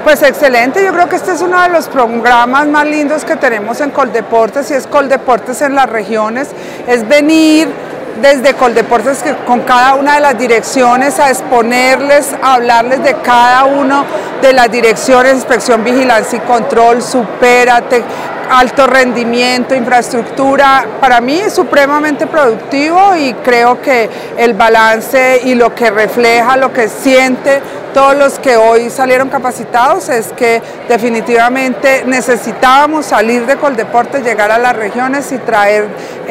Pues excelente, yo creo que este es uno de los programas más lindos que tenemos en Coldeportes y es Coldeportes en las regiones, es venir desde Coldeportes con cada una de las direcciones a exponerles, a hablarles de cada una de las direcciones, inspección, vigilancia y control, supérate, alto rendimiento, infraestructura. Para mí es supremamente productivo y creo que el balance y lo que refleja, lo que siente todos los que hoy salieron capacitados es que definitivamente necesitábamos salir de Coldeportes, llegar a las regiones y traer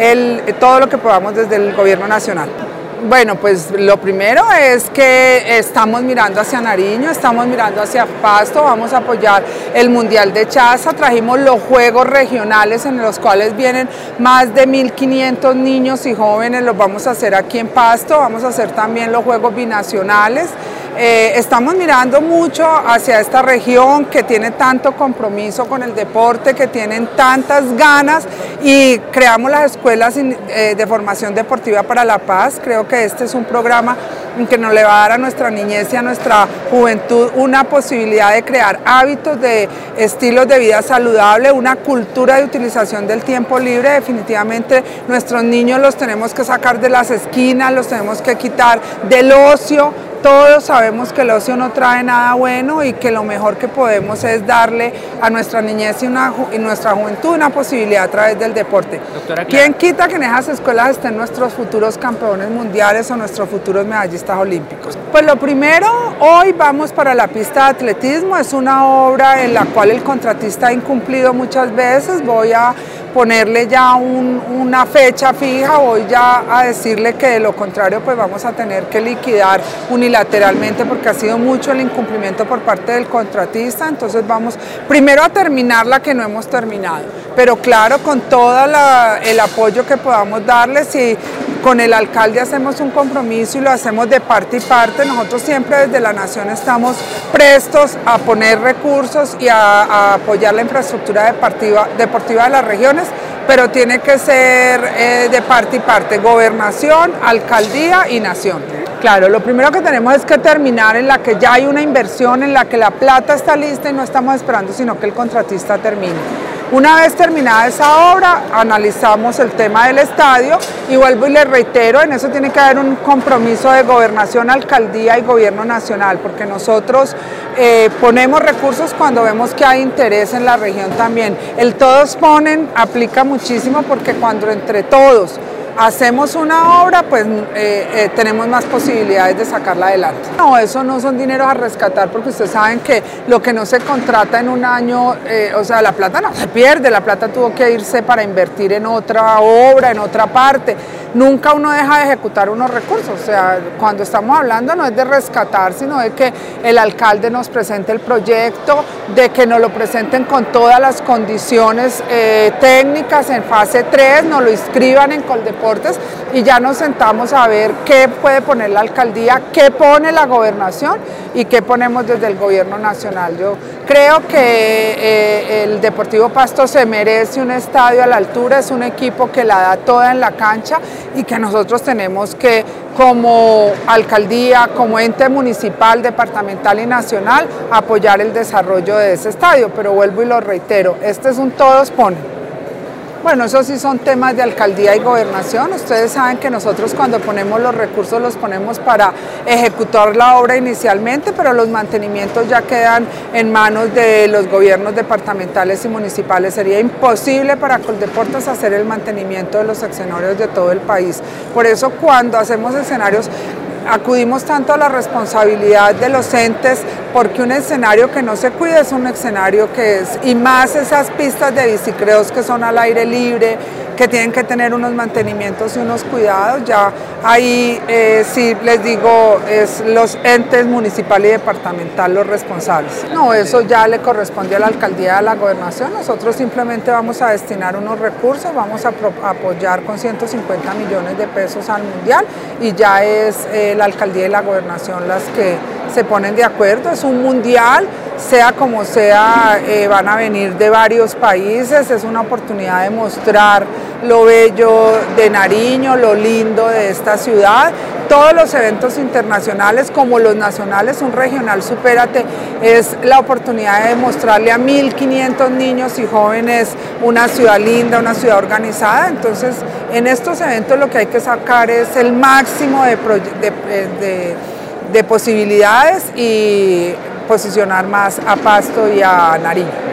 todo lo que podamos desde el gobierno nacional. Bueno, pues lo primero es que estamos mirando hacia Nariño, estamos mirando hacia Pasto, vamos a apoyar el Mundial de Chaza, trajimos los Juegos Regionales en los cuales vienen más de 1.500 niños y jóvenes, los vamos a hacer aquí en Pasto, vamos a hacer también los Juegos Binacionales. Estamos mirando mucho hacia esta región que tiene tanto compromiso con el deporte, que tienen tantas ganas y creamos las escuelas de formación deportiva para la paz. Creo que este es un programa que nos le va a dar a nuestra niñez y a nuestra juventud una posibilidad de crear hábitos de estilos de vida saludable, una cultura de utilización del tiempo libre. Definitivamente nuestros niños los tenemos que sacar de las esquinas, los tenemos que quitar del ocio. Todos sabemos que el ocio no trae nada bueno y que lo mejor que podemos es darle a nuestra niñez y nuestra juventud una posibilidad a través del deporte. ¿Quién quita que en esas escuelas estén nuestros futuros campeones mundiales o nuestros futuros medallistas olímpicos? Pues lo primero, hoy vamos para la pista de atletismo, es una obra en la cual el contratista ha incumplido muchas veces, voy a ponerle ya una fecha fija, voy ya a decirle que de lo contrario pues vamos a tener que liquidar unilateralmente porque ha sido mucho el incumplimiento por parte del contratista, entonces vamos primero a terminar la que no hemos terminado, pero claro, con todo el apoyo que podamos darles y con el alcalde hacemos un compromiso y lo hacemos de parte y parte. Nosotros siempre desde la Nación estamos prestos a poner recursos y a apoyar la infraestructura deportiva de las regiones, pero tiene que ser de parte y parte, gobernación, alcaldía y nación. Claro, lo primero que tenemos es que terminar en la que ya hay una inversión, en la que la plata está lista y no estamos esperando sino que el contratista termine. Una vez terminada esa obra, analizamos el tema del estadio y vuelvo y les reitero, en eso tiene que haber un compromiso de gobernación, alcaldía y gobierno nacional, porque nosotros ponemos recursos cuando vemos que hay interés en la región también. El todos ponen aplica muchísimo porque cuando entre todos hacemos una obra, pues tenemos más posibilidades de sacarla adelante. No, eso no son dineros a rescatar porque ustedes saben que lo que no se contrata en un año, o sea, la plata no se pierde, la plata tuvo que irse para invertir en otra obra, en otra parte. Nunca uno deja de ejecutar unos recursos, o sea, cuando estamos hablando no es de rescatar, sino de que el alcalde nos presente el proyecto, de que nos lo presenten con todas las condiciones técnicas en fase 3, nos lo inscriban en Coldeportes y ya nos sentamos a ver qué puede poner la alcaldía, qué pone la gobernación y qué ponemos desde el gobierno nacional. Yo creo que el Deportivo Pasto se merece un estadio a la altura, es un equipo que la da toda en la cancha y que nosotros tenemos que, como alcaldía, como ente municipal, departamental y nacional, apoyar el desarrollo de ese estadio. Pero vuelvo y lo reitero, este es un todos ponen. Bueno, eso sí son temas de alcaldía y gobernación. Ustedes saben que nosotros cuando ponemos los recursos los ponemos para ejecutar la obra inicialmente, pero los mantenimientos ya quedan en manos de los gobiernos departamentales y municipales. Sería imposible para Coldeportes hacer el mantenimiento de los escenarios de todo el país. Por eso cuando hacemos escenarios acudimos tanto a la responsabilidad de los entes, porque un escenario que no se cuida es un escenario que es, y más esas pistas de bicicross que son al aire libre, que tienen que tener unos mantenimientos y unos cuidados, ya ahí sí les digo, es los entes municipal y departamental los responsables. No, eso ya le corresponde a la alcaldía y a la gobernación, nosotros simplemente vamos a destinar unos recursos, vamos a apoyar con 150 millones de pesos al mundial y ya es la alcaldía y la gobernación las que se ponen de acuerdo. Es un mundial, sea como sea, van a venir de varios países, es una oportunidad de mostrar lo bello de Nariño, lo lindo de esta ciudad todos los eventos internacionales como los nacionales, un regional Supérate es la oportunidad de mostrarle a 1.500 niños y jóvenes una ciudad linda, una ciudad organizada. Entonces, en estos eventos lo que hay que sacar es el máximo de posibilidades y posicionar más a Pasto y a Nariño.